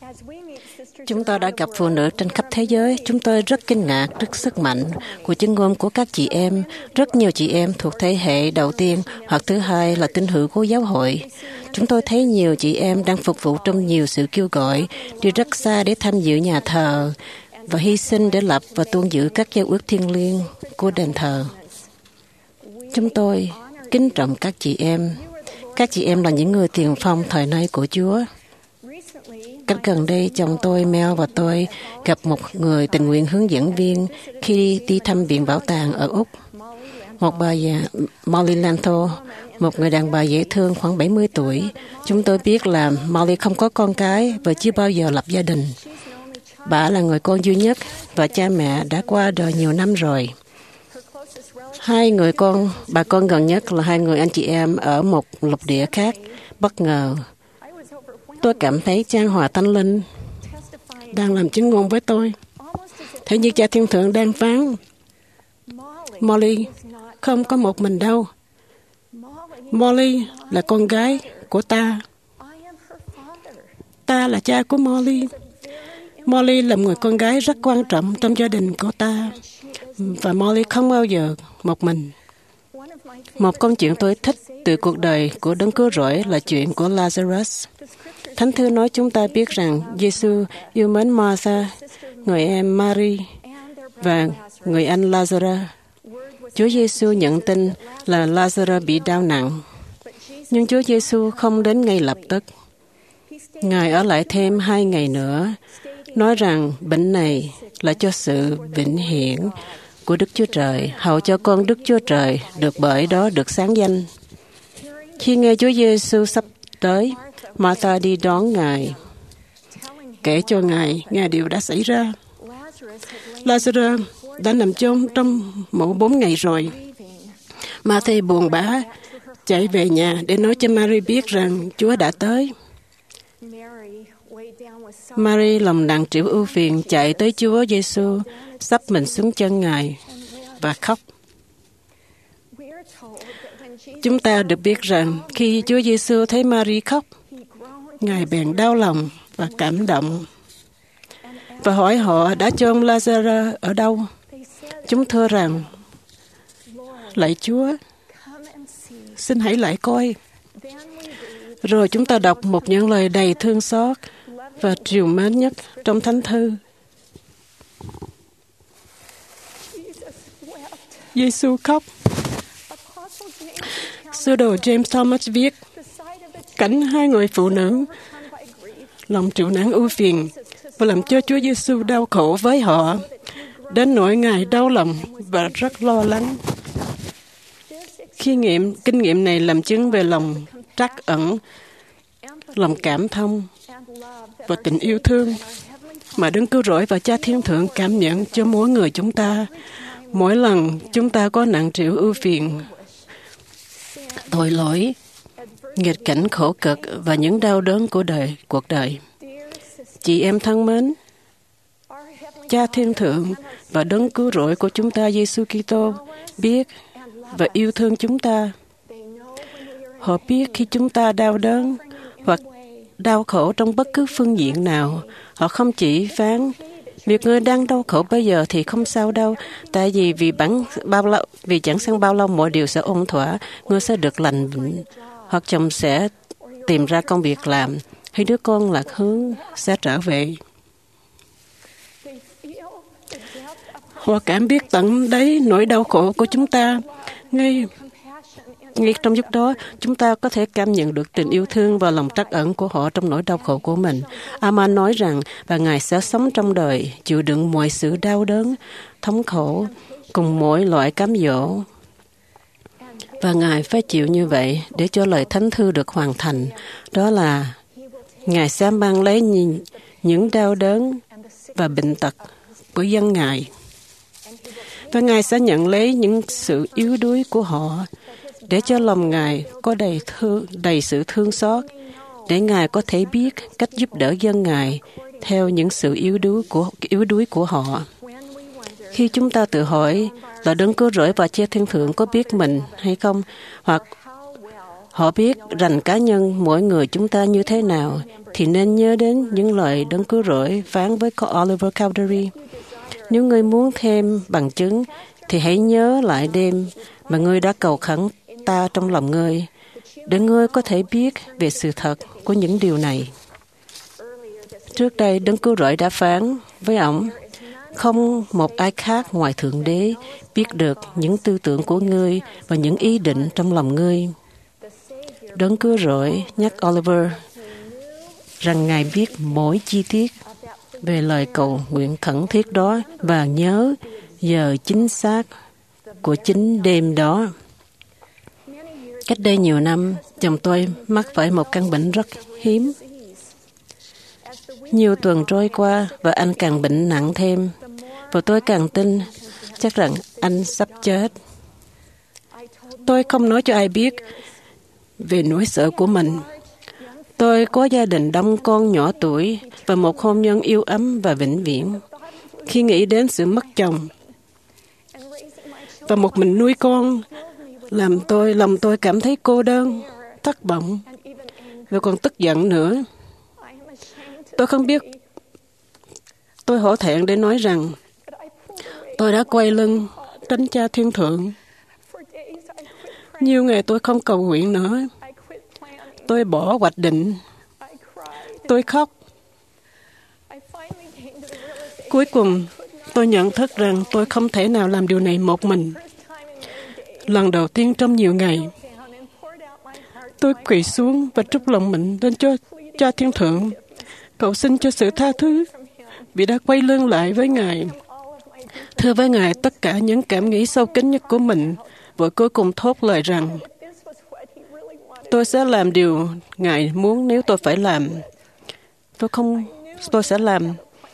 Chúng tôi đã gặp phụ nữ trên khắp thế giới. Chúng tôi rất kinh ngạc trước sức mạnh của chứng ngôn của các chị em. Rất nhiều chị em thuộc thế hệ đầu tiên hoặc thứ hai là tín hữu của giáo hội. Chúng tôi thấy nhiều chị em đang phục vụ trong nhiều sự kêu gọi, đi rất xa để tham dự nhà thờ và hy sinh để lập và tuân giữ các giao ước thiêng liêng của đền thờ. Chúng tôi kính trọng các chị em. Các chị em là những người tiền phong thời nay của Chúa. Cách gần đây, chồng tôi, Mel và tôi gặp một người tình nguyện hướng dẫn viên khi đi thăm viện bảo tàng ở Úc. Một bà già, Molly Lanto, một người đàn bà dễ thương khoảng 70 tuổi. Chúng tôi biết là Molly không có con cái và chưa bao giờ lập gia đình. Bà là người con duy nhất và cha mẹ đã qua đời nhiều năm rồi. Bà con gần nhất là hai người anh chị em ở một lục địa khác. Bất ngờ, tôi cảm thấy Trang Hòa Thánh Linh đang làm chứng ngôn với tôi. Thế như Cha Thiên Thượng đang phán, Molly không có một mình đâu. Molly là con gái của ta. Ta là cha của Molly. Molly là người con gái rất quan trọng trong gia đình của ta. Và Molly không bao giờ một mình. Một câu chuyện tôi thích từ cuộc đời của Đấng Cứu Rỗi là chuyện của Lazarus. Thánh thư nói chúng ta biết rằng Giêsu yêu mến Martha, người em Mary và người anh Lazarus. Chúa Giêsu nhận tin là Lazarus bị đau nặng, nhưng Chúa Giêsu không đến ngay lập tức. Ngài ở lại thêm 2 ngày nữa, nói rằng bệnh này là cho sự vĩnh hiển của Đức Chúa Trời, hầu cho con Đức Chúa Trời được bởi đó được sáng danh. Khi nghe Chúa Giêsu sắp tới, Martha đi đón Ngài, kể cho Ngài nghe điều đã xảy ra. Lazarus đã nằm chôn trong mộ 4 ngày rồi. Martha buồn bã chạy về nhà để nói cho Mary biết rằng Chúa đã tới. Mary lòng nặng trĩu ưu phiền chạy tới Chúa Giêsu, sắp mình xuống chân Ngài và khóc. Chúng ta được biết rằng khi Chúa Giêsu thấy Mary khóc, Ngài bèn đau lòng và cảm động và hỏi họ đã chôn Lazarus ở đâu. Chúng thưa rằng, lạy Chúa, xin hãy lại coi. Rồi chúng ta đọc một những lời đầy thương xót và trìu mến nhất trong Thánh Thư. Giêsu khóc. Sứ đồ James Thomas viết, cảnh hai người phụ nữ lòng chịu nản ưu phiền và làm cho Chúa Giêsu đau khổ với họ, đến nỗi Ngài đau lòng và rất lo lắng. Kinh nghiệm này làm chứng về lòng trắc ẩn, lòng cảm thông và tình yêu thương mà Đấng Cứu Rỗi và Cha Thiên Thượng cảm nhận cho mỗi người chúng ta. Mỗi lần chúng ta có nặng trĩu ưu phiền, tội lỗi, nghịch cảnh khổ cực và những đau đớn của cuộc đời. Chị em thân mến, Cha Thiên Thượng và Đấng Cứu Rỗi của chúng ta Giêsu Kitô biết và yêu thương chúng ta. Họ biết khi chúng ta đau đớn hoặc đau khổ trong bất cứ phương diện nào. Họ không chỉ phán, việc ngươi đang đau khổ bây giờ thì không sao đâu, tại vì chẳng sang bao lâu mọi điều sẽ ổn thỏa, ngươi sẽ được lành bệnh, hoặc chồng sẽ tìm ra công việc làm, hay đứa con lạc hướng sẽ trở về. Họ cảm biết tận đáy nỗi đau khổ của chúng ta. Ngay trong lúc đó, chúng ta có thể cảm nhận được tình yêu thương và lòng trắc ẩn của họ trong nỗi đau khổ của mình. Aman nói rằng, và Ngài sẽ sống trong đời, chịu đựng mọi sự đau đớn, thống khổ, cùng mỗi loại cám dỗ. Và Ngài phải chịu như vậy để cho lời Thánh Thư được hoàn thành. Đó là Ngài sẽ mang lấy những đau đớn và bệnh tật của dân Ngài. Và Ngài sẽ nhận lấy những sự yếu đuối của họ để cho lòng Ngài có đầy sự thương xót, để Ngài có thể biết cách giúp đỡ dân Ngài theo những sự yếu đuối của họ. Khi chúng ta tự hỏi là Đấng Cứu Rỗi và Cha Thiên Thượng có biết mình hay không, hoặc họ biết rằng cá nhân mỗi người chúng ta như thế nào, thì nên nhớ đến những lời Đấng Cứu Rỗi phán với Oliver Cowdery. Nếu ngươi muốn thêm bằng chứng, thì hãy nhớ lại đêm mà ngươi đã cầu khẩn ta trong lòng ngươi, để ngươi có thể biết về sự thật của những điều này. Trước đây, Đấng Cứu Rỗi đã phán với ổng, không một ai khác ngoài Thượng Đế biết được những tư tưởng của ngươi và những ý định trong lòng ngươi. Đấng Cứu Rỗi nhắc Oliver rằng Ngài biết mỗi chi tiết về lời cầu nguyện khẩn thiết đó và nhớ giờ chính xác của chính đêm đó. Cách đây nhiều năm, chồng tôi mắc phải một căn bệnh rất hiếm. Nhiều tuần trôi qua và anh càng bệnh nặng thêm, và tôi càng tin chắc rằng anh sắp chết. Tôi không nói cho ai biết về nỗi sợ của mình. Tôi có gia đình đông con nhỏ tuổi và một hôn nhân yêu ấm và vĩnh viễn. Khi nghĩ đến sự mất chồng và một mình nuôi con, lòng tôi cảm thấy cô đơn, thất vọng và còn tức giận nữa. Tôi không biết. Tôi hổ thẹn để nói rằng tôi đã quay lưng tránh Cha Thiên Thượng. Nhiều ngày tôi không cầu nguyện nữa. Tôi bỏ hoạch định. Tôi khóc. Cuối cùng, tôi nhận thức rằng tôi không thể nào làm điều này một mình. Lần đầu tiên trong nhiều ngày, tôi quỳ xuống và trút lòng mình lên cho Cha Thiên Thượng, cầu xin cho sự tha thứ vì đã quay lưng lại với Ngài. Thưa với Ngài tất cả những cảm nghĩ sâu kín nhất của mình, và cuối cùng thốt lời rằng tôi sẽ làm điều Ngài muốn nếu tôi phải làm. Tôi sẽ làm.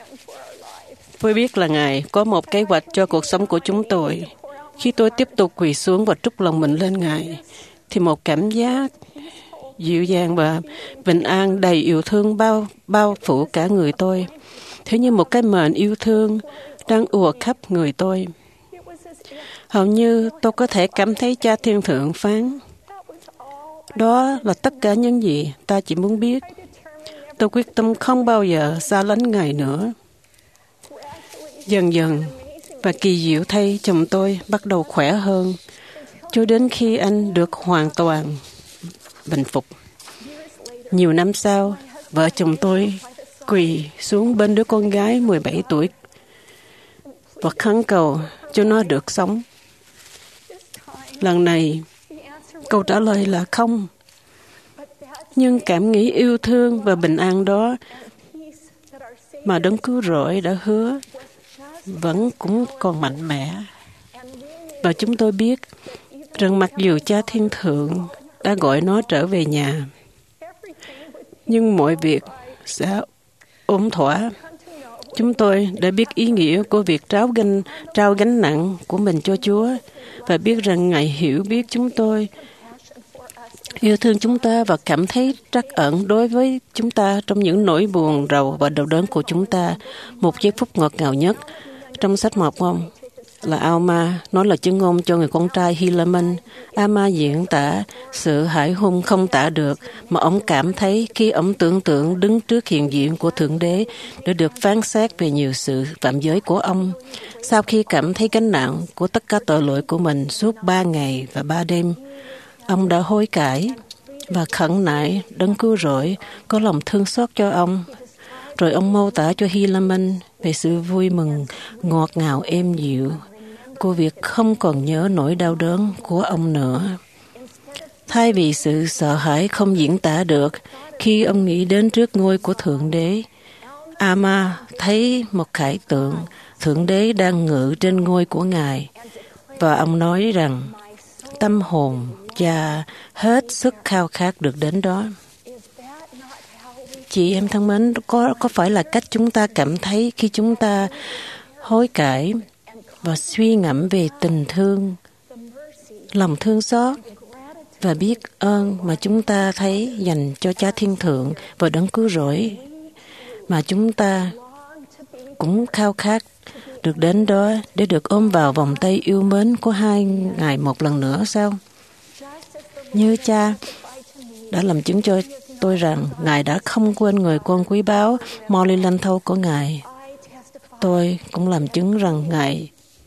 Tôi biết là Ngài có một kế hoạch cho cuộc sống của chúng tôi. Khi tôi tiếp tục quỳ xuống và trút lòng mình lên Ngài, thì một cảm giác dịu dàng và bình an đầy yêu thương bao phủ cả người tôi. Thế như một cái mền yêu thương đang ùa khắp người tôi. Hầu như tôi có thể cảm thấy Cha Thiên Thượng phán, đó là tất cả những gì ta chỉ muốn biết. Tôi quyết tâm không bao giờ xa lánh Ngài nữa. Dần dần và kỳ diệu thay, chồng tôi bắt đầu khỏe hơn, cho đến khi anh được hoàn toàn bình phục. Nhiều năm sau, vợ chồng tôi quỳ xuống bên đứa con gái 17 tuổi và khấn cầu cho nó được sống. Lần này, câu trả lời là không. Nhưng cảm nghĩ yêu thương và bình an đó mà Đấng Cứu Rỗi đã hứa vẫn cũng còn mạnh mẽ. Và chúng tôi biết rằng mặc dù Cha Thiên Thượng đã gọi nó trở về nhà, nhưng mọi việc sẽ ổn thỏa. Chúng tôi đã biết ý nghĩa của việc trao gánh nặng của mình cho Chúa và biết rằng Ngài hiểu biết chúng tôi, yêu thương chúng ta và cảm thấy trắc ẩn đối với chúng ta trong những nỗi buồn rầu và đau đớn của chúng ta. Một giây phút ngọt ngào nhất trong sách Mộc-mông là Alma nói lời chứng ngôn cho người con trai Helaman. Alma diễn tả sự hãi hùng không tả được mà ông cảm thấy khi ông tưởng tượng đứng trước hiện diện của Thượng Đế để được phán xét về nhiều sự phạm giới của ông. Sau khi cảm thấy gánh nặng của tất cả tội lỗi của mình suốt 3 ngày và 3 đêm, ông đã hối cải và khẩn nại Đấng Cứu Rỗi có lòng thương xót cho ông. Rồi ông mô tả cho Helaman về sự vui mừng ngọt ngào êm dịu của việc không còn nhớ nỗi đau đớn của ông nữa. Thay vì sự sợ hãi không diễn tả được khi ông nghĩ đến trước ngôi của Thượng Đế, Alma thấy một khải tượng Thượng Đế đang ngự trên ngôi của Ngài, và ông nói rằng tâm hồn cha hết sức khao khát được đến đó. Chị em thân mến, có phải là cách chúng ta cảm thấy khi chúng ta hối cải và suy ngẫm về tình thương, lòng thương xót và biết ơn mà chúng ta thấy dành cho Cha Thiên Thượng và Đấng Cứu Rỗi, mà chúng ta cũng khao khát được đến đó để được ôm vào vòng tay yêu mến của hai Ngài một lần nữa sao? Như Cha đã làm chứng cho tôi rằng Ngài đã không quên người con quý báu Molly Lanh Thâu của Ngài. Tôi cũng làm chứng rằng Ngài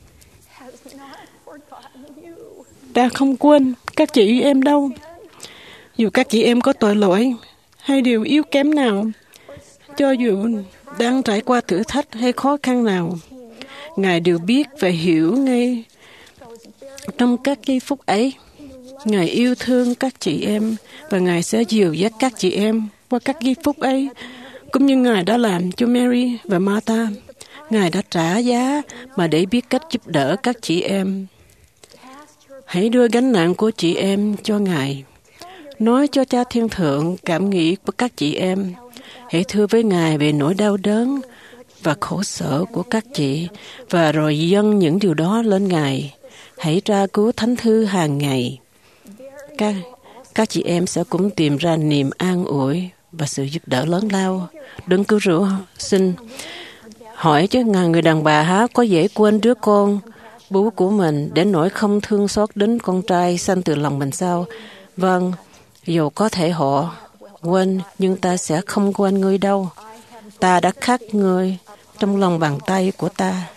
đã không quên các chị em đâu. Dù các chị em có tội lỗi hay điều yếu kém nào, cho dù đang trải qua thử thách hay khó khăn nào, Ngài đều biết và hiểu ngay trong các giây phút ấy. Ngài yêu thương các chị em và Ngài sẽ dìu dắt các chị em qua các giây phút ấy, cũng như Ngài đã làm cho Mary và Martha. Ngài đã trả giá mà để biết cách giúp đỡ các chị em. Hãy đưa gánh nặng của chị em cho Ngài. Nói cho Cha Thiên Thượng cảm nghĩ của các chị em. Hãy thưa với Ngài về nỗi đau đớn và khổ sở của các chị, và rồi dâng những điều đó lên Ngài. Hãy tra cứu Thánh Thư hàng ngày. Các chị em sẽ cũng tìm ra niềm an ủi và sự giúp đỡ lớn lao. Đừng cứ rủa xin. Hỏi chứ người đàn bà há có dễ quên đứa con bú của mình đến nỗi không thương xót đến con trai sanh từ lòng mình sao? Vâng, dù có thể họ quên, nhưng ta sẽ không quên ngươi đâu. Ta đã khắc ngươi trong lòng bàn tay của ta.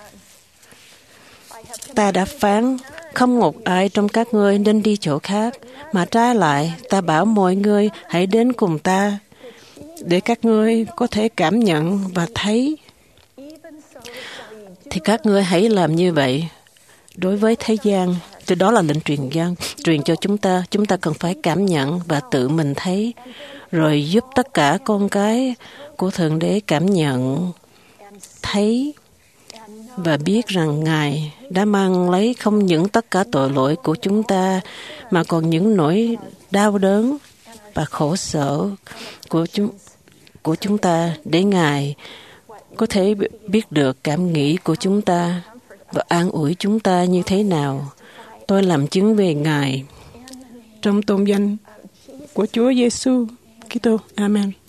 Ta đã phán không một ai trong các ngươi nên đi chỗ khác, mà trái lại ta bảo mọi người hãy đến cùng ta, để các ngươi có thể cảm nhận và thấy. Thì các ngươi hãy làm như vậy đối với thế gian. Từ đó là lệnh truyền cho chúng ta cần phải cảm nhận và tự mình thấy, rồi giúp tất cả con cái của Thượng Đế cảm nhận, thấy và biết rằng Ngài đã mang lấy không những tất cả tội lỗi của chúng ta, mà còn những nỗi đau đớn và khổ sở của chúng ta, để Ngài có thể biết được cảm nghĩ của chúng ta và an ủi chúng ta như thế nào. Tôi làm chứng về Ngài trong tôn danh của Chúa Giêsu Kitô. Amen.